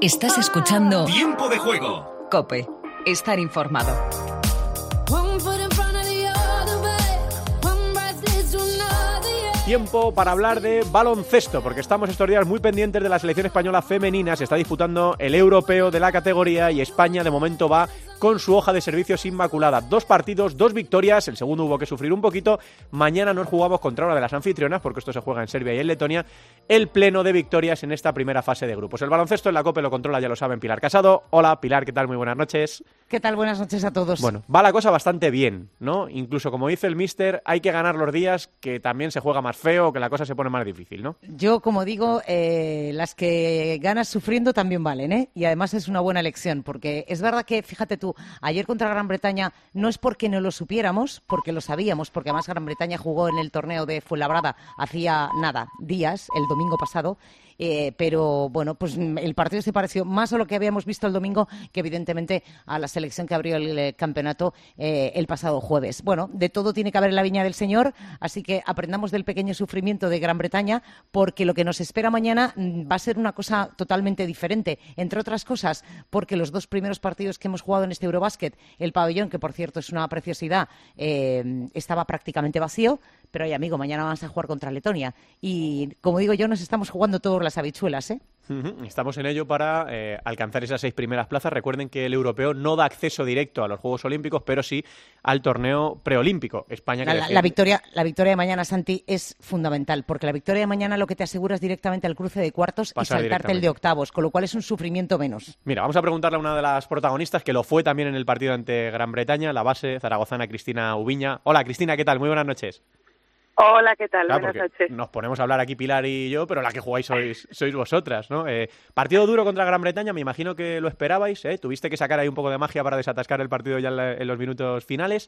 Estás escuchando Tiempo de Juego. COPE. Estar informado. Tiempo para hablar de baloncesto, porque estamos estos días muy pendientes de la selección española femenina. Se está disputando el europeo de la categoría y España de momento va con su hoja de servicios inmaculada. 2 partidos, 2 victorias, el segundo hubo que sufrir un poquito. Mañana nos jugamos contra una de las anfitrionas, porque esto se juega en Serbia y en Letonia, el pleno de victorias en esta primera fase de grupos. El baloncesto en la COPE lo controla, ya lo saben, Pilar Casado. Hola Pilar, ¿qué tal? Muy buenas noches. ¿Qué tal? Buenas noches a todos. Bueno, va la cosa bastante bien, ¿no? Incluso como dice el míster, hay que ganar los días que también se juega más feo, que la cosa se pone más difícil, ¿no? Yo, como digo, las que ganas sufriendo también valen, ¿eh? Y además es una buena lección, porque es verdad que, fíjate tú, ayer contra Gran Bretaña no es porque no lo supiéramos, porque lo sabíamos, porque además Gran Bretaña jugó en el torneo de Fuenlabrada hacía días, el domingo pasado. Pero bueno, pues el partido se pareció más a lo que habíamos visto el domingo que evidentemente a la selección que abrió el campeonato el pasado jueves. Bueno, de todo tiene que haber en la viña del Señor, así que aprendamos del pequeño sufrimiento de Gran Bretaña, porque lo que nos espera mañana va a ser una cosa totalmente diferente, entre otras cosas porque los 2 primeros partidos que hemos jugado en este Eurobasket, el pabellón, que por cierto es una preciosidad, estaba prácticamente vacío, pero oye, amigo, mañana vamos a jugar contra Letonia y, como digo yo, nos estamos jugando todas las habichuelas, ¿eh? Estamos en ello para alcanzar esas 6 primeras plazas. Recuerden que el europeo no da acceso directo a los Juegos Olímpicos, pero sí al torneo preolímpico. España la victoria de mañana, Santi, es fundamental, porque la victoria de mañana lo que te asegura es directamente al cruce de cuartos y saltarte el de octavos, con lo cual es un sufrimiento menos. Mira, vamos a preguntarle a una de las protagonistas, que lo fue también en el partido ante Gran Bretaña, la base zaragozana Cristina Ubiña. Hola, Cristina, ¿qué tal? Muy buenas noches. Hola, ¿qué tal? Claro, buenas noches. Nos ponemos a hablar aquí Pilar y yo, pero la que jugáis sois vosotras, ¿no? Partido duro contra Gran Bretaña, me imagino que lo esperabais, ¿eh? Tuviste que sacar ahí un poco de magia para desatascar el partido ya en los minutos finales.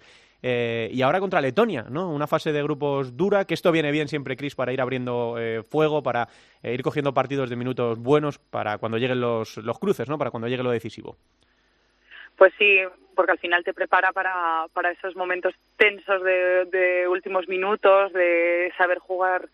Y ahora contra Letonia, ¿no? Una fase de grupos dura, que esto viene bien siempre, Cris, para ir abriendo fuego, para ir cogiendo partidos de minutos buenos para cuando lleguen los cruces, ¿no? Para cuando llegue lo decisivo. Pues sí, porque al final te prepara para esos momentos tensos de últimos minutos, de saber jugar,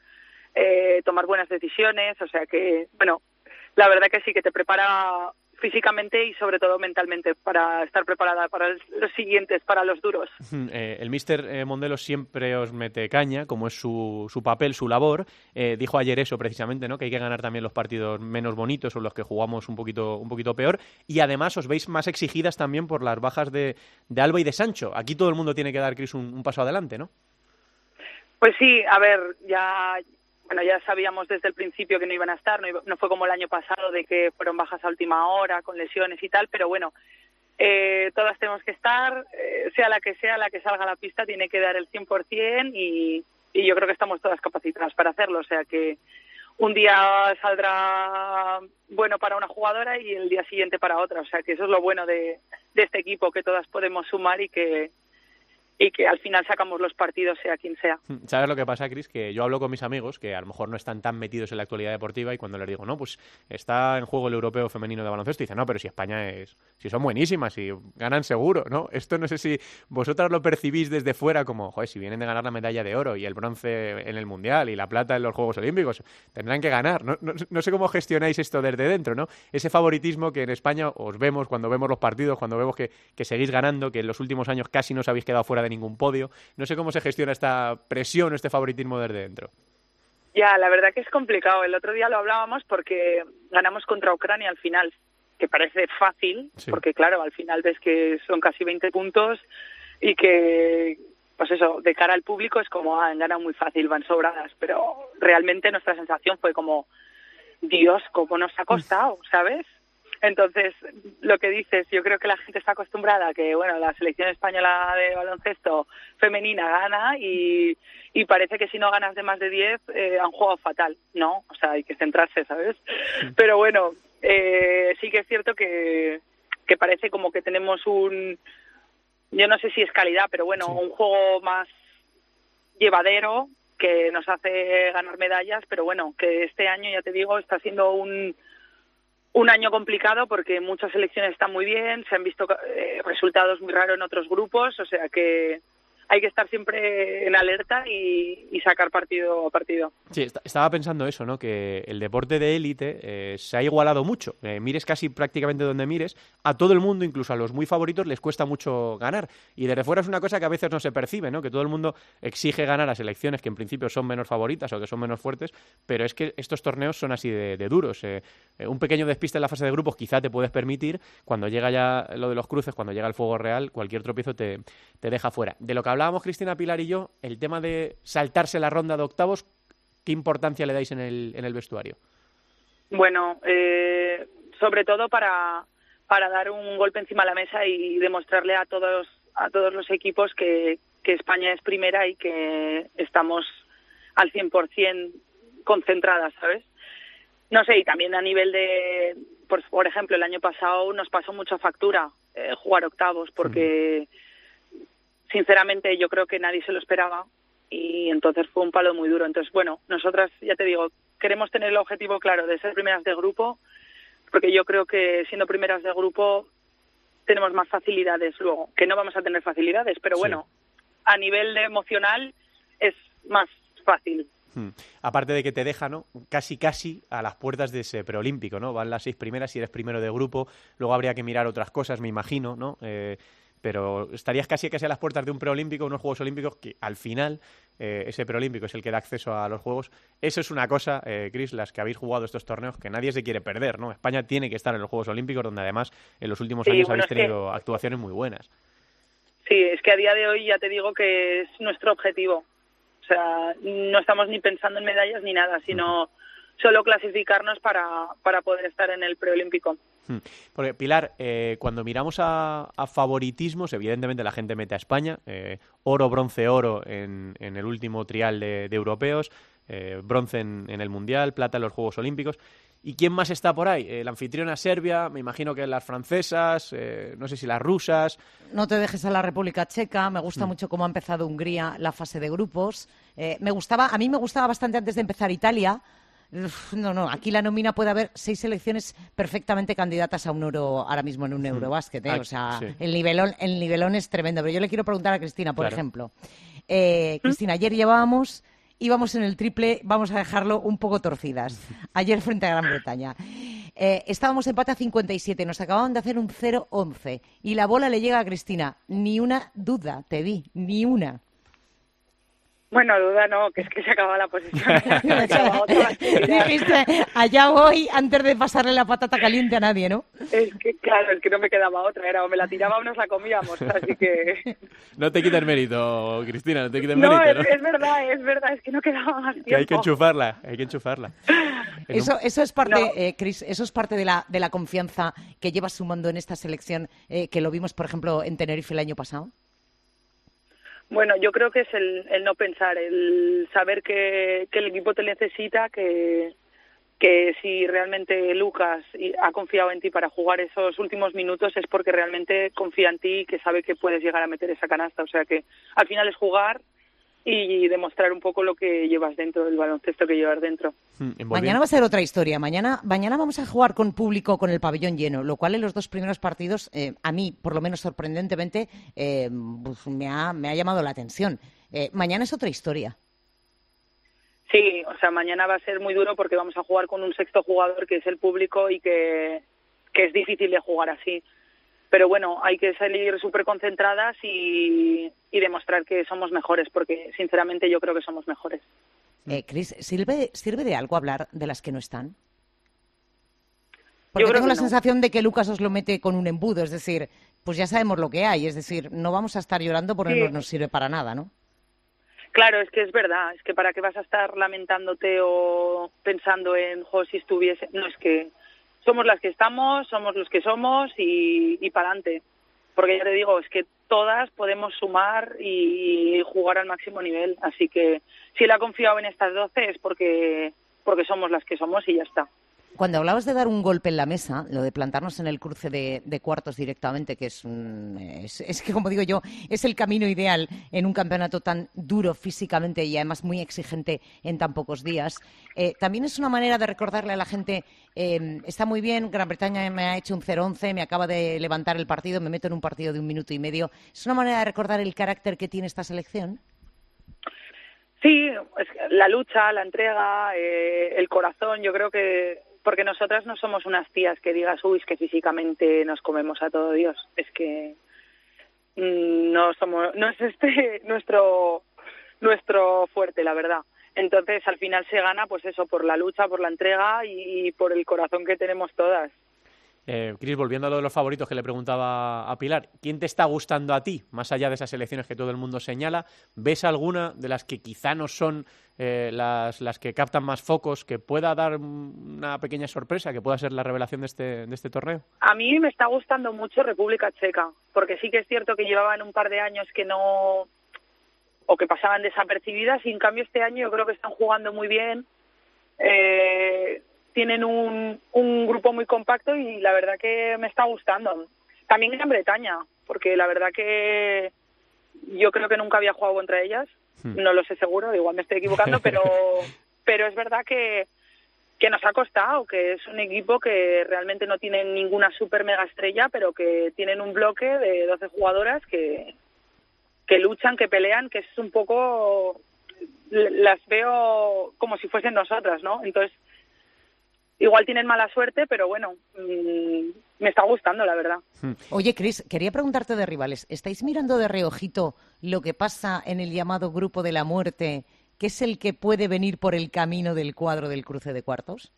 tomar buenas decisiones, o sea que, bueno, la verdad que sí, que te prepara físicamente y sobre todo mentalmente para estar preparada para los siguientes, para los duros. El míster Mondelo siempre os mete caña, como es su papel, su labor. Dijo ayer eso precisamente, ¿no? Que hay que ganar también los partidos menos bonitos o los que jugamos un poquito peor. Y además os veis más exigidas también por las bajas de Alba y de Sancho. Aquí todo el mundo tiene que dar, Cris, un paso adelante, ¿no? Pues sí, a ver, ya sabíamos desde el principio que no iban a estar, no fue como el año pasado de que fueron bajas a última hora, con lesiones y tal, pero bueno, todas tenemos que estar, sea la que salga a la pista, tiene que dar el 100% y yo creo que estamos todas capacitadas para hacerlo, o sea que un día saldrá bueno para una jugadora y el día siguiente para otra, o sea que eso es lo bueno de este equipo, que todas podemos sumar y que al final sacamos los partidos sea quien sea. ¿Sabes lo que pasa, Cris? Que yo hablo con mis amigos que a lo mejor no están tan metidos en la actualidad deportiva y cuando les digo, no, pues está en juego el europeo femenino de baloncesto, dicen, no, pero si España si son buenísimas, si ganan seguro, ¿no? Esto no sé si vosotras lo percibís desde fuera como, joder, si vienen de ganar la medalla de oro y el bronce en el Mundial y la plata en los Juegos Olímpicos, tendrán que ganar. No sé cómo gestionáis esto desde dentro, ¿no? Ese favoritismo que en España os vemos cuando vemos los partidos, cuando vemos que seguís ganando, que en los últimos años casi no os habéis quedado fuera de ningún podio. No sé cómo se gestiona esta presión o este favoritismo desde dentro. Ya, la verdad que es complicado. El otro día lo hablábamos porque ganamos contra Ucrania al final, que parece fácil, sí. Porque claro, al final ves que son casi 20 puntos y que, pues eso, de cara al público es como, han ganado muy fácil, van sobradas, pero realmente nuestra sensación fue como, Dios, cómo nos ha costado, ¿sabes? Entonces, lo que dices, yo creo que la gente está acostumbrada a que, bueno, la selección española de baloncesto femenina gana y parece que si no ganas de más de 10 han jugado fatal, ¿no? O sea, hay que centrarse, ¿sabes? Pero bueno, sí que es cierto que parece como que tenemos yo no sé si es calidad, pero bueno, sí, un juego más llevadero que nos hace ganar medallas, pero bueno, que este año, ya te digo, está siendo un año complicado porque muchas selecciones están muy bien, se han visto resultados muy raros en otros grupos, o sea que hay que estar siempre en alerta y sacar partido a partido. Sí, estaba pensando eso, ¿no? Que el deporte de élite se ha igualado mucho. Mires casi prácticamente donde mires, a todo el mundo, incluso a los muy favoritos, les cuesta mucho ganar. Y desde fuera es una cosa que a veces no se percibe, ¿no? Que todo el mundo exige ganar a selecciones que en principio son menos favoritas o que son menos fuertes, pero es que estos torneos son así de duros. Un pequeño despiste en la fase de grupos quizá te puedes permitir, cuando llega ya lo de los cruces, cuando llega el fuego real, cualquier tropiezo te deja fuera. De lo que hablábamos Cristina, Pilar y yo, el tema de saltarse la ronda de octavos, ¿qué importancia le dais en el vestuario? Bueno, sobre todo para dar un golpe encima de la mesa y demostrarle a todos los equipos que España es primera y que estamos al 100% concentradas, ¿sabes? No sé, y también a nivel de, por ejemplo, el año pasado nos pasó mucha factura jugar octavos porque sinceramente yo creo que nadie se lo esperaba y entonces fue un palo muy duro. Entonces, bueno, nosotras, ya te digo, queremos tener el objetivo claro de ser primeras de grupo, porque yo creo que siendo primeras de grupo tenemos más facilidades luego, que no vamos a tener facilidades, pero bueno, a nivel emocional es más fácil. Aparte de que te deja, ¿no? Casi a las puertas de ese preolímpico, ¿no? Van las 6 primeras si eres primero de grupo, luego habría que mirar otras cosas, me imagino, ¿no? Pero estarías casi a las puertas de un preolímpico, unos Juegos Olímpicos, que al final ese preolímpico es el que da acceso a los Juegos. Eso es una cosa, Cris, las que habéis jugado estos torneos, que nadie se quiere perder, ¿no? España tiene que estar en los Juegos Olímpicos, donde además en los últimos años habéis tenido actuaciones muy buenas. Sí, es que a día de hoy ya te digo que es nuestro objetivo. O sea, no estamos ni pensando en medallas ni nada, sino solo clasificarnos para poder estar en el preolímpico. Porque, Pilar, cuando miramos a favoritismos, evidentemente la gente mete a España, oro, bronce, oro en el último trial de europeos, bronce en el Mundial, plata en los Juegos Olímpicos. ¿Y quién más está por ahí? La anfitriona Serbia, me imagino que las francesas, no sé si las rusas. No te dejes a la República Checa, me gusta mucho cómo ha empezado Hungría la fase de grupos. A mí me gustaba bastante antes de empezar Italia. No, aquí la nómina puede haber 6 selecciones perfectamente candidatas a un oro ahora mismo en un Eurobásquet, o sea, sí. el nivelón es tremendo. Pero yo le quiero preguntar a Cristina, por ejemplo. Cristina, ayer íbamos en el triple, vamos a dejarlo un poco torcidas, ayer frente a Gran Bretaña. Estábamos empate a 57, nos acababan de hacer un 0-11 y la bola le llega a Cristina. Ni una duda, te di, ni una. Bueno, duda no, que es que se acaba la posición. Dijiste, allá voy antes de pasarle la patata caliente a nadie, ¿no? Es que, claro, es que no me quedaba otra. Era o me la tiraba o nos la comíamos, así que... No te quites mérito, Cristina, no te quites mérito. No, es verdad, es que no quedaba más tiempo. Que hay que enchufarla. Eso es parte, Cris, eso es parte de la confianza que llevas sumando en esta selección, que lo vimos, por ejemplo, en Tenerife el año pasado. Bueno, yo creo que es el no pensar, el saber que el equipo te necesita, que si realmente Lucas ha confiado en ti para jugar esos últimos minutos es porque realmente confía en ti y que sabe que puedes llegar a meter esa canasta. O sea que al final es jugar y demostrar un poco lo que llevas dentro, del baloncesto que llevas dentro. Mañana va a ser otra historia. Mañana vamos a jugar con público, con el pabellón lleno, lo cual en los 2 primeros partidos, a mí, por lo menos sorprendentemente, pues me ha llamado la atención. Mañana es otra historia. Sí, o sea, mañana va a ser muy duro porque vamos a jugar con un sexto jugador que es el público y que es difícil de jugar así. Pero bueno, hay que salir súper concentradas y demostrar que somos mejores, porque sinceramente yo creo que somos mejores. Cris, ¿sirve de algo hablar de las que no están? Porque tengo la sensación de que Lucas os lo mete con un embudo, es decir, pues ya sabemos lo que hay, es decir, no vamos a estar llorando porque no nos sirve para nada, ¿no? Claro, es que es verdad, es que para qué vas a estar lamentándote o pensando en, si estuviese... No, es que somos las que estamos, somos los que somos y para adelante. Porque ya te digo, es que todas podemos sumar y jugar al máximo nivel. Así que si él ha confiado en estas 12 es porque somos las que somos y ya está. Cuando hablabas de dar un golpe en la mesa, lo de plantarnos en el cruce de cuartos directamente, que es que, como digo yo, es el camino ideal en un campeonato tan duro físicamente y además muy exigente en tan pocos días, también es una manera de recordarle a la gente, está muy bien, Gran Bretaña me ha hecho un 0-11, me acaba de levantar el partido, me meto en un partido de 1 minuto y medio. ¿Es una manera de recordar el carácter que tiene esta selección? Sí, la lucha, la entrega, el corazón, yo creo que... Porque nosotras no somos unas tías que digas, uy, es que físicamente nos comemos a todo Dios. Es que no es nuestro fuerte, la verdad. Entonces, al final se gana, pues eso, por la lucha, por la entrega y por el corazón que tenemos todas. Cris, volviendo a lo de los favoritos que le preguntaba a Pilar, ¿quién te está gustando a ti, más allá de esas selecciones que todo el mundo señala? ¿Ves alguna de las que quizá no son las que captan más focos, que pueda dar una pequeña sorpresa, que pueda ser la revelación de este torneo? A mí me está gustando mucho República Checa, porque sí que es cierto que llevaban un par de años que no... o que pasaban desapercibidas, y en cambio este año yo creo que están jugando muy bien. Tienen un grupo muy compacto y la verdad que me está gustando. También Gran Bretaña, porque la verdad que yo creo que nunca había jugado contra ellas. No lo sé seguro, igual me estoy equivocando, pero es verdad que nos ha costado, que es un equipo que realmente no tiene ninguna super mega estrella, pero que tienen un bloque de 12 jugadoras que luchan, que pelean, que es un poco... las veo como si fuesen nosotras, ¿no? Entonces, igual tienen mala suerte, pero bueno, me está gustando, la verdad. Oye, Cris, quería preguntarte de rivales. ¿Estáis mirando de reojito lo que pasa en el llamado Grupo de la Muerte, que es el que puede venir por el camino del cuadro del cruce de cuartos?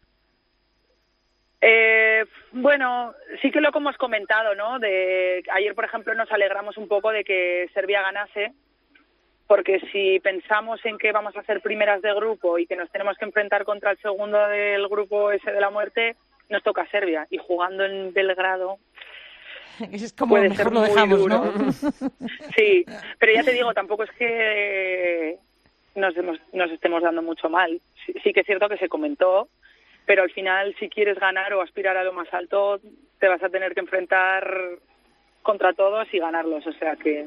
Bueno, sí que lo que hemos comentado, ¿no? Ayer, por ejemplo, nos alegramos un poco de que Serbia ganase, porque si pensamos en que vamos a ser primeras de grupo y que nos tenemos que enfrentar contra el segundo del grupo ese de la muerte, nos toca Serbia. Y jugando en Belgrado... Es como mejor lo dejamos, duro, ¿no? Sí, pero ya te digo, tampoco es que nos estemos dando mucho mal. Sí que es cierto que se comentó, pero al final, si quieres ganar o aspirar a lo más alto, te vas a tener que enfrentar contra todos y ganarlos, o sea que...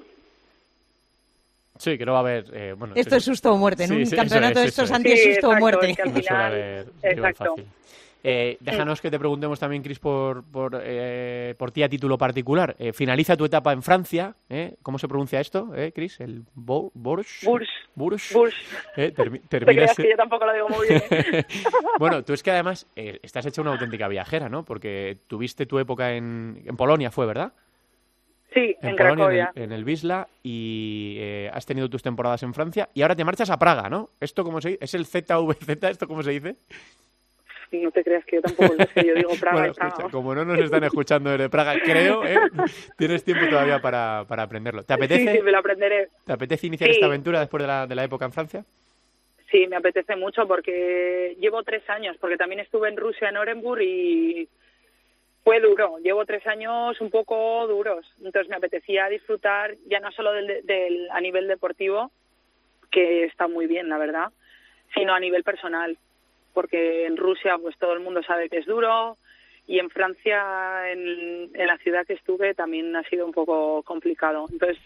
Sí, que no va a haber... esto es susto o muerte, en un campeonato de estos anti-susto o muerte. Que al final, exacto. Déjanos que te preguntemos también, Cris, por ti a título particular. Finaliza tu etapa en Francia. ¿Cómo se pronuncia esto, Cris? ¿El Bourges? Terminas... que yo tampoco lo digo muy bien. Bueno, tú es que además estás hecha una auténtica viajera, ¿no? Porque tuviste tu época en Polonia, ¿fue verdad? Sí, en Polonia, Cracovia. En el Wisla, y has tenido tus temporadas en Francia y ahora te marchas a Praga, ¿no? ¿Esto cómo se dice? ¿Es el ZVZ? ¿Esto cómo se dice? No te creas que yo tampoco lo sé, yo digo Praga. Bueno, escucha, como no nos están escuchando desde Praga, creo, tienes tiempo todavía para aprenderlo. ¿Te apetece? Sí, me lo aprenderé. ¿Te apetece iniciar esta aventura después de la época en Francia? Sí, me apetece mucho porque llevo 3 años, porque también estuve en Rusia, en Orenburg, y fue duro. Llevo 3 años un poco duros, entonces me apetecía disfrutar ya no solo a nivel deportivo, que está muy bien, la verdad, sino a nivel personal, porque en Rusia pues todo el mundo sabe que es duro, y en Francia, en la ciudad que estuve, también ha sido un poco complicado. Entonces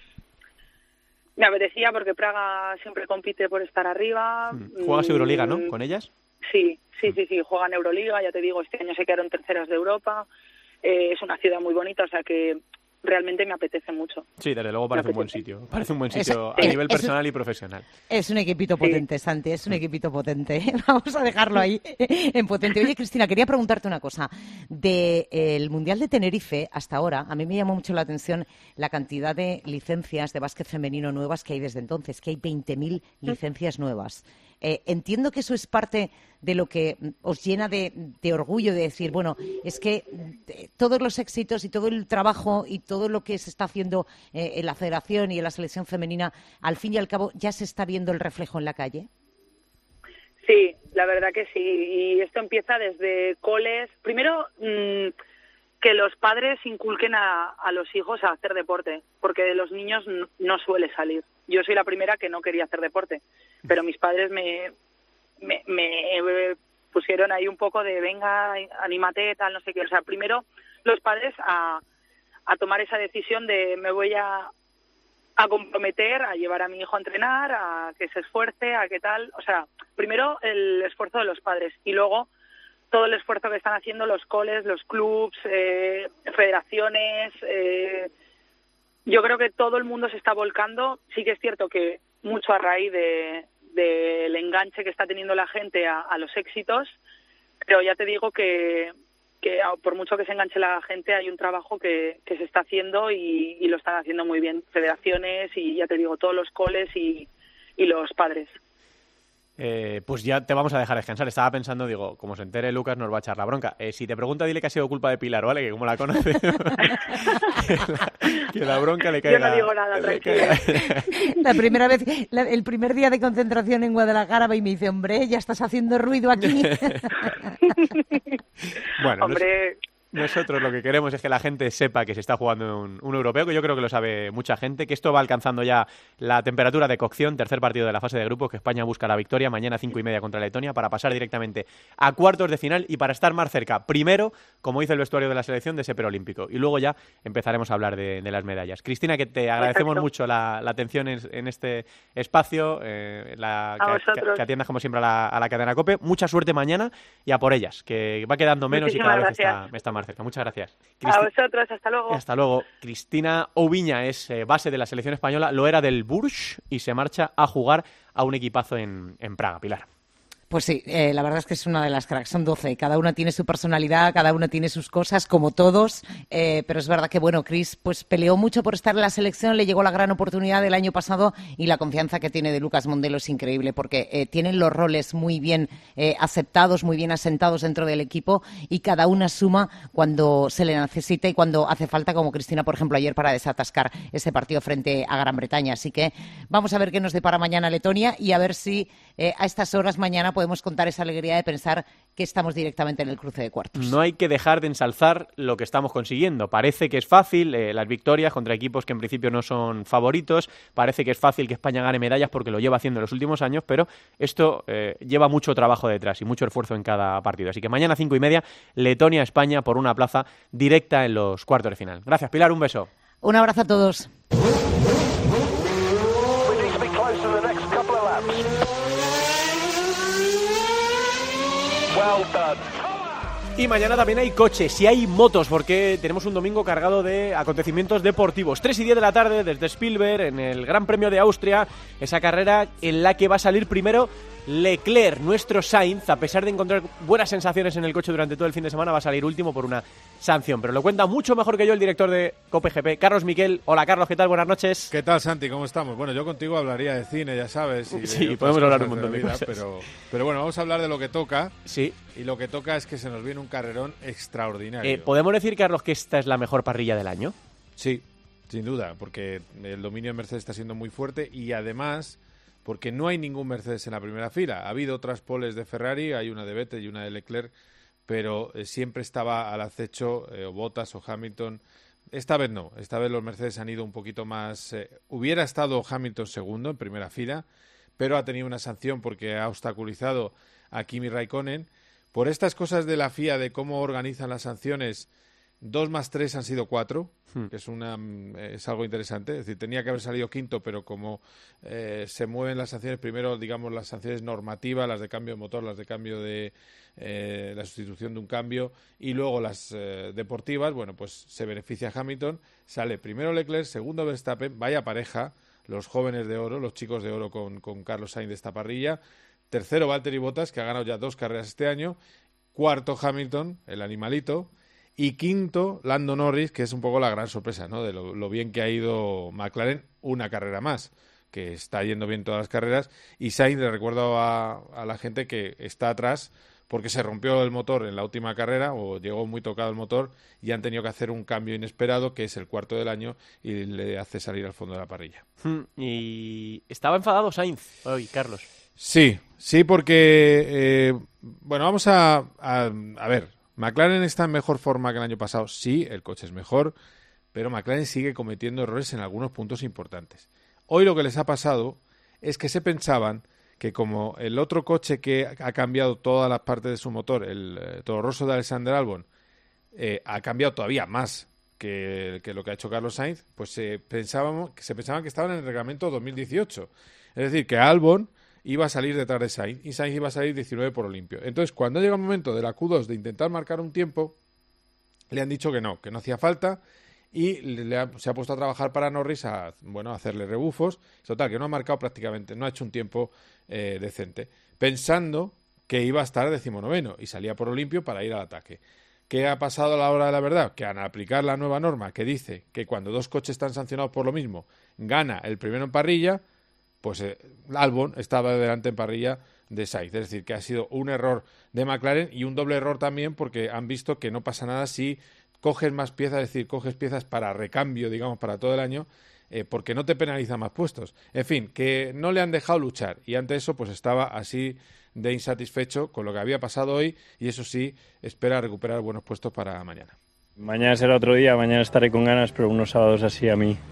me apetecía porque Praga siempre compite por estar arriba. ¿Juegas Euroliga, no? ¿Con ellas? Sí, juegan Euroliga, ya te digo, este año se quedaron terceras de Europa. Es una ciudad muy bonita, o sea que realmente me apetece mucho. Sí, desde luego parece un buen sitio. Parece un buen sitio a nivel personal y profesional. Es un equipito potente, sí. Santi, es un equipito potente. Vamos a dejarlo ahí en potente. Oye, Cristina, quería preguntarte una cosa. Del Mundial de Tenerife hasta ahora, a mí me llamó mucho la atención la cantidad de licencias de básquet femenino nuevas que hay desde entonces, que hay 20.000 licencias nuevas. Entiendo que eso es parte de lo que os llena de orgullo, de decir, bueno, es que todos los éxitos y todo el trabajo y todo lo que se está haciendo en la federación y en la selección femenina, al fin y al cabo, ¿ya se está viendo el reflejo en la calle? Sí, la verdad que sí. Y esto empieza desde coles. Primero, que los padres inculquen a los hijos a hacer deporte, porque de los niños no suele salir. Yo soy la primera que no quería hacer deporte, pero mis padres me pusieron ahí un poco de venga, anímate, tal, no sé qué. O sea, primero los padres a tomar esa decisión de me voy a comprometer a llevar a mi hijo a entrenar, a que se esfuerce, a qué tal. O sea, primero el esfuerzo de los padres y luego todo el esfuerzo que están haciendo los coles, los clubs, federaciones. Yo creo que todo el mundo se está volcando. Sí que es cierto que mucho a raíz del enganche que está teniendo la gente a los éxitos, pero ya te digo que por mucho que se enganche la gente hay un trabajo que se está haciendo y lo están haciendo muy bien federaciones y ya te digo todos los coles y los padres. Pues ya te vamos a dejar descansar. Estaba pensando, digo, como se entere Lucas nos va a echar la bronca. Si te pregunta, dile que ha sido culpa de Pilar, ¿vale? Que como la conoce, que la bronca le caiga. Yo no digo nada, tranquilo. La primera vez, el primer día de concentración en Guadalajara, y me dice, hombre, ya estás haciendo ruido aquí. Bueno, hombre... Nosotros lo que queremos es que la gente sepa que se está jugando un europeo, que yo creo que lo sabe mucha gente, que esto va alcanzando ya la temperatura de cocción, tercer partido de la fase de grupos, que España busca la victoria mañana 5:30 contra Letonia para pasar directamente a cuartos de final y para estar más cerca, primero, como dice el vestuario de la selección, de ese preolímpico. Y luego ya empezaremos a hablar de las medallas. Cristina, que te agradecemos mucho la atención en este espacio, que atiendas como siempre a la cadena COPE. Mucha suerte mañana y a por ellas, que va quedando menos. Muchísimas y cada vez está más cerca. Muchas gracias. A vosotros, hasta luego. Hasta luego. Cristina Oubiña es base de la selección española, lo era del Bourges y se marcha a jugar a un equipazo en Praga. Pilar. Pues sí, la verdad es que es una de las cracks, son 12, cada una tiene su personalidad, cada una tiene sus cosas, como todos, pero es verdad que, bueno, Cris pues peleó mucho por estar en la selección, le llegó la gran oportunidad del año pasado y la confianza que tiene de Lucas Mondelo es increíble porque tienen los roles muy bien aceptados, muy bien asentados dentro del equipo y cada una suma cuando se le necesita y cuando hace falta, como Cristina, por ejemplo, ayer para desatascar ese partido frente a Gran Bretaña. Así que vamos a ver qué nos depara mañana Letonia y a ver si a estas horas mañana podemos contar esa alegría de pensar que estamos directamente en el cruce de cuartos. No hay que dejar de ensalzar lo que estamos consiguiendo. Parece que es fácil las victorias contra equipos que en principio no son favoritos. Parece que es fácil que España gane medallas porque lo lleva haciendo en los últimos años, pero esto lleva mucho trabajo detrás y mucho esfuerzo en cada partido. Así que mañana 5:30, Letonia-España por una plaza directa en los cuartos de final. Gracias, Pilar. Un beso. Un abrazo a todos. Y mañana también hay coches y hay motos, porque tenemos un domingo cargado de acontecimientos deportivos. 3:10 de la tarde desde Spielberg, en el Gran Premio de Austria, esa carrera en la que va a salir primero Leclerc. Nuestro Sainz, a pesar de encontrar buenas sensaciones en el coche durante todo el fin de semana, va a salir último por una sanción. Pero lo cuenta mucho mejor que yo el director de COPE GP, Carlos Miquel. Hola Carlos, ¿qué tal? Buenas noches. ¿Qué tal, Santi? ¿Cómo estamos? Bueno, yo contigo hablaría de cine, ya sabes. Y sí, podemos hablar un montón de cosas. Pero bueno, vamos a hablar de lo que toca. Sí. Y lo que toca es que se nos viene un carrerón extraordinario. ¿Podemos decir, Carlos, que esta es la mejor parrilla del año? Sí, sin duda, porque el dominio de Mercedes está siendo muy fuerte y además porque no hay ningún Mercedes en la primera fila. Ha habido otras poles de Ferrari, hay una de Vettel y una de Leclerc, pero siempre estaba al acecho Bottas o Hamilton. Esta vez no, esta vez los Mercedes han ido un poquito más... hubiera estado Hamilton segundo en primera fila, pero ha tenido una sanción porque ha obstaculizado a Kimi Raikkonen. Por estas cosas de la FIA, de cómo organizan las sanciones, 2 más 3 han sido 4, que es algo interesante. Es decir, tenía que haber salido quinto, pero como se mueven las sanciones, primero, digamos, las sanciones normativas, las de cambio de motor, las de cambio de la sustitución de un cambio, y luego las deportivas, bueno, pues se beneficia a Hamilton. Sale primero Leclerc, segundo Verstappen, vaya pareja, los jóvenes de oro, los chicos de oro con Carlos Sainz de esta parrilla. Tercero, Valtteri Bottas, que ha ganado ya 2 carreras este año. Cuarto, Hamilton, el animalito. Y quinto, Lando Norris, que es un poco la gran sorpresa, ¿no? De lo bien que ha ido McLaren, una carrera más, que está yendo bien todas las carreras. Y Sainz, le recuerdo a la gente que está atrás porque se rompió el motor en la última carrera o llegó muy tocado el motor y han tenido que hacer un cambio inesperado, que es el cuarto del año, y le hace salir al fondo de la parrilla. Y estaba enfadado Sainz hoy, Carlos. Sí, porque, bueno, vamos a ver, McLaren está en mejor forma que el año pasado, sí, el coche es mejor, pero McLaren sigue cometiendo errores en algunos puntos importantes. Hoy lo que les ha pasado es que se pensaban que como el otro coche que ha cambiado todas las partes de su motor, el Toro Rosso de Alexander Albon, ha cambiado todavía más que lo que ha hecho Carlos Sainz, pues se pensaban que estaban en el reglamento 2018. Es decir, que Albon iba a salir detrás de Sainz y Sainz iba a salir 19 por limpio. Entonces, cuando llega el momento de la Q2 de intentar marcar un tiempo, le han dicho que no hacía falta y se ha puesto a trabajar para Norris a hacerle rebufos. Total, que no ha marcado prácticamente, no ha hecho un tiempo decente, pensando que iba a estar 19º y salía por limpio para ir al ataque. ¿Qué ha pasado a la hora de la verdad? Que al aplicar la nueva norma que dice que cuando dos coches están sancionados por lo mismo, gana el primero en parrilla, pues Albon estaba delante en parrilla de Sainz. Es decir, que ha sido un error de McLaren y un doble error también porque han visto que no pasa nada si coges más piezas, es decir, coges piezas para recambio, digamos, para todo el año, porque no te penaliza más puestos. En fin, que no le han dejado luchar y ante eso pues estaba así de insatisfecho con lo que había pasado hoy y eso sí, espera recuperar buenos puestos para mañana. Mañana será otro día, mañana estaré con ganas, pero unos sábados así a mí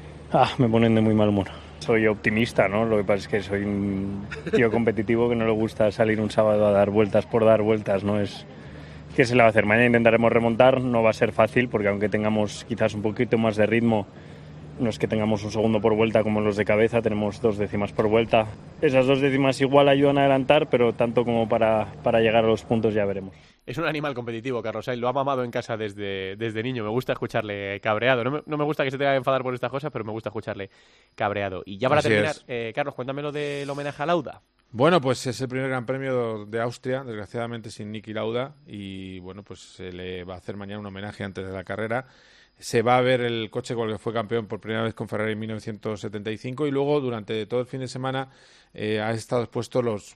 me ponen de muy mal humor. Soy optimista, ¿no? Lo que pasa es que soy un tío competitivo que no le gusta salir un sábado a dar vueltas por dar vueltas, ¿no? ¿Qué se le va a hacer? Mañana intentaremos remontar, no va a ser fácil porque aunque tengamos quizás un poquito más de ritmo, no es que tengamos un segundo por vuelta como los de cabeza, tenemos 2 décimas por vuelta. Esas 2 décimas igual ayudan a adelantar, pero tanto como para llegar a los puntos ya veremos. Es un animal competitivo, Carlos Sainz. Lo ha mamado en casa desde niño. Me gusta escucharle cabreado. No me gusta que se tenga que enfadar por estas cosas, pero me gusta escucharle cabreado. Y ya para terminar, Carlos, cuéntame lo del homenaje a Lauda. Bueno, pues es el primer Gran Premio de Austria, desgraciadamente sin Niki Lauda, y bueno, pues se le va a hacer mañana un homenaje antes de la carrera. Se va a ver el coche con el que fue campeón por primera vez con Ferrari en 1975 y luego durante todo el fin de semana ha estado expuesto algunos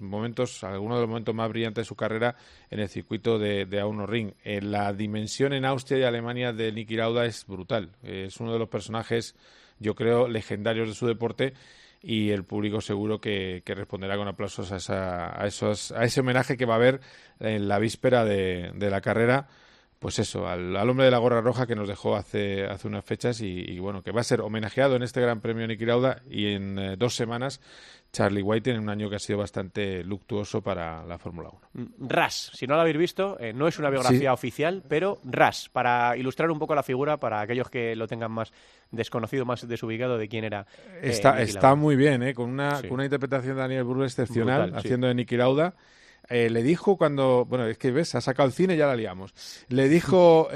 de los momentos más brillantes de su carrera en el circuito de A1 La dimensión en Austria y Alemania de Niki Lauda es brutal. Es uno de los personajes, yo creo, legendarios de su deporte y el público seguro que responderá con aplausos a ese homenaje que va a haber en la víspera de la carrera. Pues eso, al hombre de la gorra roja que nos dejó hace unas fechas y bueno, que va a ser homenajeado en este Gran Premio Niki Lauda y en 2 semanas Charlie White en un año que ha sido bastante luctuoso para la Fórmula 1. Ras, si no lo habéis visto, no es una biografía oficial, pero Ras, para ilustrar un poco la figura, para aquellos que lo tengan más desconocido, más desubicado de quién era. Está muy bien, con una interpretación de Daniel Brühl excepcional, brutal, haciendo de Niki Lauda. Le dijo cuando... Bueno, es que ves, ha sacado el cine y ya la liamos. Le dijo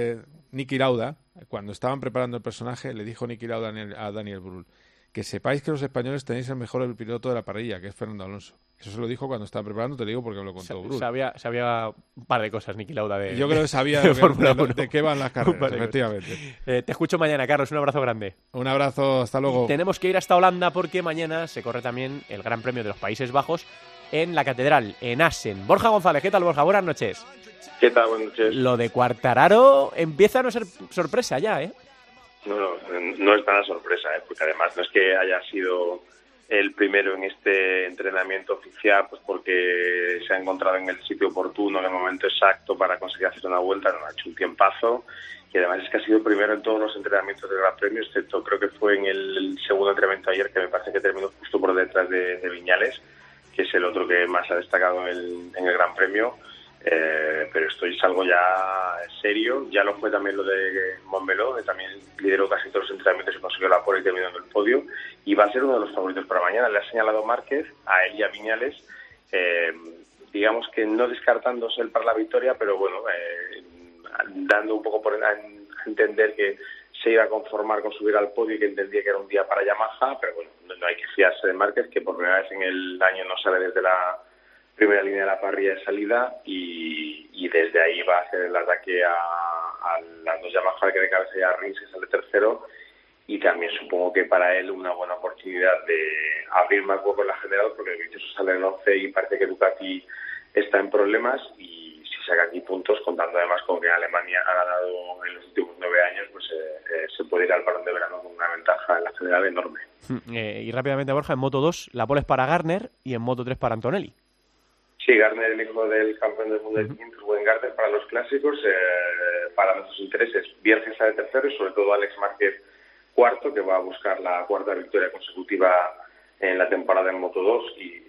Niki Lauda, cuando estaban preparando el personaje, le dijo Niki Lauda a Daniel Brühl, que sepáis que los españoles tenéis el mejor piloto de la parrilla, que es Fernando Alonso. Eso se lo dijo cuando estaban preparando, te lo digo porque me lo contó Brühl. Sabía un par de cosas Niki Lauda de... Yo creo que sabía de qué van las carreras, efectivamente. Te escucho mañana, Carlos. Un abrazo grande. Un abrazo, hasta luego. Tenemos que ir hasta Holanda porque mañana se corre también el Gran Premio de los Países Bajos en la Catedral, en Assen. Borja González, ¿qué tal, Borja? Buenas noches. ¿Qué tal? Buenas noches. Lo de Quartararo empieza a no ser sorpresa ya, ¿eh? No es nada sorpresa, porque además no es que haya sido el primero en este entrenamiento oficial, pues porque se ha encontrado en el sitio oportuno, en el momento exacto para conseguir hacer una vuelta, ha hecho un tiempazo, y además es que ha sido primero en todos los entrenamientos del Gran Premio, excepto creo que fue en el segundo entrenamiento ayer, que me parece que terminó justo por detrás de Viñales, que es el otro que más ha destacado en el Gran Premio. Pero esto es algo ya serio. Ya lo fue también lo de Montmeló, que también lideró casi todos los entrenamientos y consiguió la pole y terminó en el podio, y va a ser uno de los favoritos para mañana. Le ha señalado Márquez a él y a Viñales, digamos que no descartándose él para la victoria, pero bueno, dando un poco a entender que se iba a conformar con subir al podio y que entendía que era un día para Yamaha, pero bueno, no hay que fiarse de Márquez, que por primera vez en el año no sale desde la primera línea de la parrilla de salida y desde ahí va a hacer el ataque a las dos Yamaha, que de cabeza ya Rins, que sale tercero, y también supongo que para él una buena oportunidad de abrir más hueco en la general, porque el Vicioso sale en 11 y parece que Ducati está en problemas, y si saca aquí puntos, contando además con que Alemania ha ganado en los últimos 9 años, pues se puede ir al Balón de Verano con una ventaja en la general enorme. Y rápidamente, Borja, en Moto 2 la pole es para Garner y en Moto 3 para Antonelli. Sí, Garner, el hijo del campeón del mundo de 500, buen Garner para los clásicos, para nuestros intereses. Vierge sale tercero y sobre todo Alex Márquez cuarto, que va a buscar la cuarta victoria consecutiva en la temporada en Moto 2, y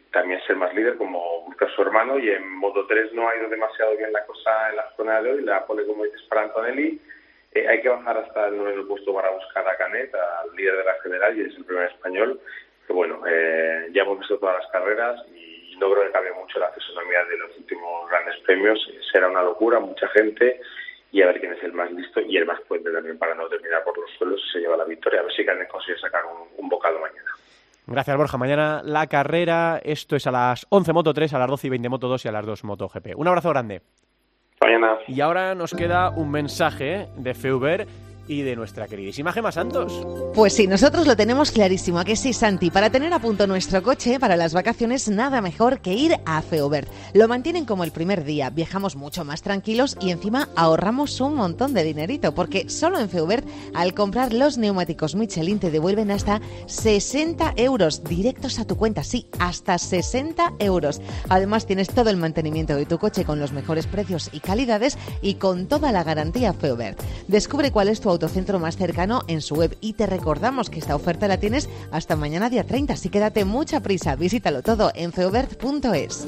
también ser más líder, como busca su hermano. Y en Moto 3 no ha ido demasiado bien la cosa en la zona de hoy, la pole, como dices, para Antonelli. Hay que bajar hasta el 9º puesto para buscar a Canet, al líder de la general, y es el primer español. Que bueno, ya hemos visto todas las carreras y no creo que cambie mucho la fisonomía de los últimos grandes premios. Será una locura, mucha gente, y a ver quién es el más listo y el más fuerte también para no terminar por los suelos y se lleva la victoria. A ver si Canet consigue sacar un bocado mañana. Gracias, Borja. Mañana la carrera. Esto es a las 11 Moto 3, a las 12 y 20 Moto 2 y a las 2 Moto GP. Un abrazo grande. Mañana. Y ahora nos queda un mensaje de Feuber y de nuestra queridísima Gemma Santos. Pues sí, nosotros lo tenemos clarísimo, ¿a que sí, Santi? Para tener a punto nuestro coche para las vacaciones, nada mejor que ir a Feubert. Lo mantienen como el primer día, viajamos mucho más tranquilos y encima ahorramos un montón de dinerito, porque solo en Feubert, al comprar los neumáticos Michelin, te devuelven hasta 60 euros directos a tu cuenta. Sí, hasta 60 euros. Además, tienes todo el mantenimiento de tu coche con los mejores precios y calidades y con toda la garantía Feubert. Descubre cuál es tu autocentro más cercano en su web y te recordamos que esta oferta la tienes hasta mañana día 30, así que date mucha prisa, visítalo todo en feubert.es.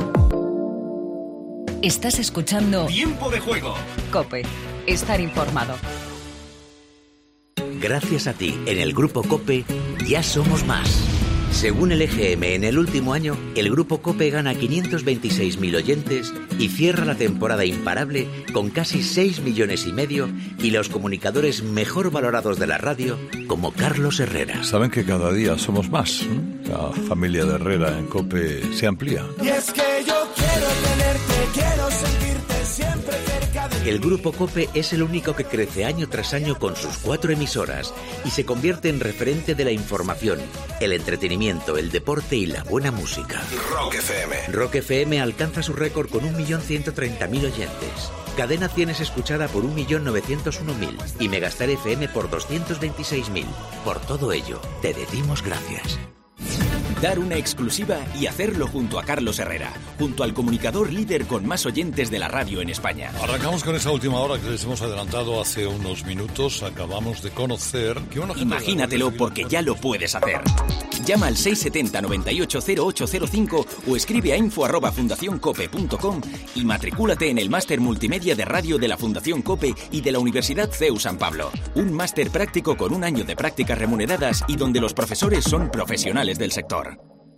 Estás escuchando Tiempo de Juego. COPE. Estar informado. Gracias a ti, en el Grupo COPE, ya somos más. Según el EGM, en el último año, el Grupo COPE gana 526.000 oyentes y cierra la temporada imparable con casi 6,5 millones y los comunicadores mejor valorados de la radio, como Carlos Herrera. Saben que cada día somos más, ¿eh? La familia de Herrera en COPE se amplía. Y es que yo quiero tenerte, quiero sentirte siempre cerca de mí. El Grupo COPE es el único que crece año tras año con sus 4 emisoras y se convierte en referente de la información, el entretenimiento, el deporte y la buena música. Rock FM. Rock FM alcanza su récord con 1.130.000 oyentes. Cadena 100 es escuchada por 1.901.000 y Megastar FM por 226.000. Por todo ello, te decimos gracias. Dar una exclusiva y hacerlo junto a Carlos Herrera, junto al comunicador líder con más oyentes de la radio en España. Arrancamos con esa última hora que les hemos adelantado hace unos minutos. Acabamos de conocer que una gente... Imagínatelo porque ya lo puedes hacer. Llama al 670 98 0805 o escribe a info@fundacioncope.com y matricúlate en el máster multimedia de radio de la Fundación COPE y de la Universidad CEU San Pablo. Un máster práctico con 1 año de prácticas remuneradas y donde los profesores son profesionales del sector.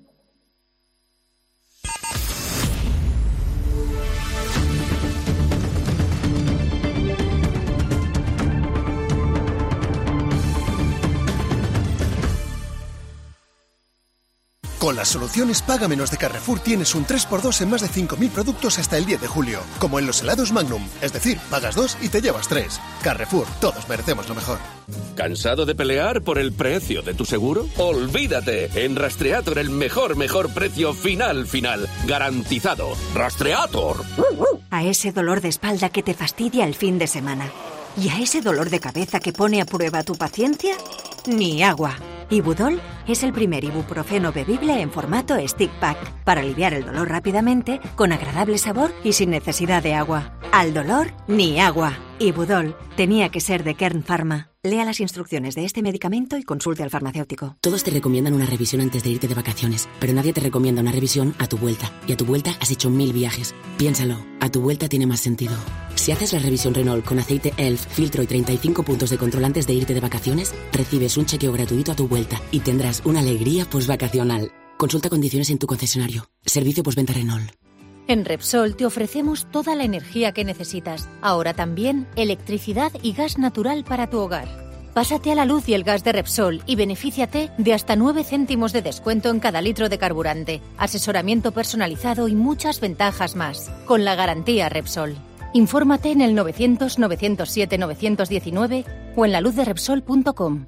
Con las soluciones Paga Menos de Carrefour tienes un 3x2 en más de 5.000 productos hasta el 10 de julio. Como en los helados Magnum. Es decir, pagas 2 y te llevas 3. Carrefour, todos merecemos lo mejor. ¿Cansado de pelear por el precio de tu seguro? ¡Olvídate! En Rastreator el mejor precio final. Garantizado. ¡Rastreator! A ese dolor de espalda que te fastidia el fin de semana. ¿Y a ese dolor de cabeza que pone a prueba tu paciencia? Ni agua. Ibudol es el primer ibuprofeno bebible en formato stick pack para aliviar el dolor rápidamente, con agradable sabor y sin necesidad de agua. Al dolor, ni agua. Ibudol tenía que ser de Kern Pharma. Lea las instrucciones de este medicamento y consulte al farmacéutico. Todos te recomiendan una revisión antes de irte de vacaciones, pero nadie te recomienda una revisión a tu vuelta. Y a tu vuelta has hecho 1000 viajes. Piénsalo, a tu vuelta tiene más sentido. Si haces la revisión Renault con aceite ELF, filtro y 35 puntos de control antes de irte de vacaciones, recibes un chequeo gratuito a tu vuelta y tendrás una alegría posvacacional. Consulta condiciones en tu concesionario. Servicio postventa Renault. En Repsol te ofrecemos toda la energía que necesitas. Ahora también electricidad y gas natural para tu hogar. Pásate a la luz y el gas de Repsol y benefíciate de hasta 9 céntimos de descuento en cada litro de carburante, asesoramiento personalizado y muchas ventajas más. Con la garantía Repsol. Infórmate en el 900 907 919 o en laluzderepsol.com.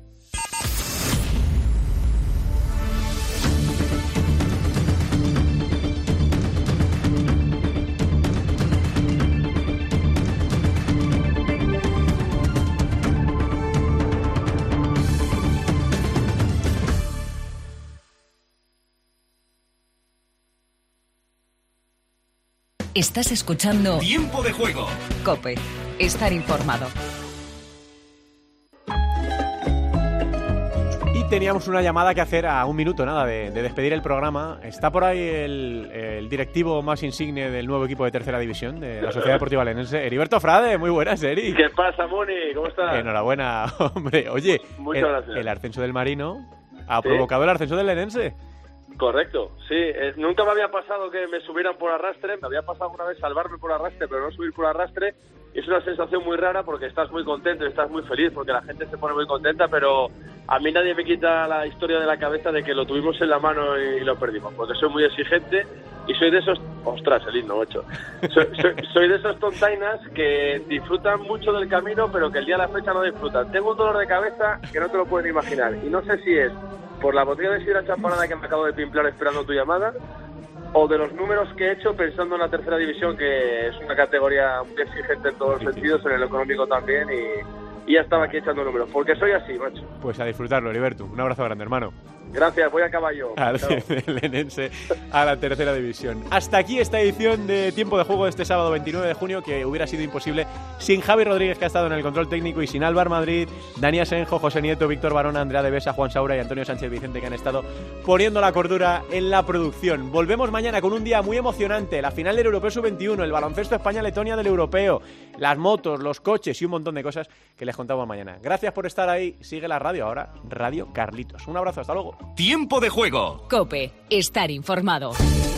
Estás escuchando Tiempo de Juego. COPE. Estar informado. Y teníamos una llamada que hacer a un minuto, nada, de despedir el programa. Está por ahí el directivo más insigne del nuevo equipo de tercera división de la Sociedad Deportiva Lenense, Heriberto Frade. Muy buenas, Eri. ¿Qué pasa, Moni? ¿Cómo estás? Enhorabuena, hombre. Oye, muchas gracias. El ascenso del Marino ha provocado el ascenso del Lenense. Correcto, sí. Nunca me había pasado que me subieran por arrastre. Me había pasado una vez salvarme por arrastre, pero no subir por arrastre. Es una sensación muy rara porque estás muy contento, estás muy feliz, porque la gente se pone muy contenta, pero a mí nadie me quita la historia de la cabeza de que lo tuvimos en la mano y lo perdimos, porque soy muy exigente y soy de esos... ¡Ostras, el himno, macho! Soy de esos tontainas que disfrutan mucho del camino, pero que el día de la fecha no disfrutan. Tengo un dolor de cabeza que no te lo pueden imaginar, y no sé si es por la botella de sidra champanada que me acabo de pimplar esperando tu llamada, o de los números que he hecho pensando en la tercera división, que es una categoría muy exigente en todos los sentidos, en el económico también, y ya estaba aquí echando números, porque soy así, macho. Pues a disfrutarlo, Heriberto. Un abrazo grande, hermano. Gracias, voy a caballo. Al Lenense a la tercera división. Hasta aquí esta edición de Tiempo de Juego de este sábado 29 de junio, que hubiera sido imposible sin Javi Rodríguez, que ha estado en el control técnico, y sin Álvaro Madrid, Dani Asenjo, José Nieto, Víctor Barona, Andrea de Besa, Juan Saura y Antonio Sánchez Vicente, que han estado poniendo la cordura en la producción. Volvemos mañana con un día muy emocionante, la final del Europeo Sub-21, el baloncesto España-Letonia del Europeo, las motos, los coches y un montón de cosas que les contamos mañana. Gracias por estar ahí. Sigue la radio ahora, Radio Carlitos. Un abrazo, hasta luego. Tiempo de Juego. COPE. Estar informado.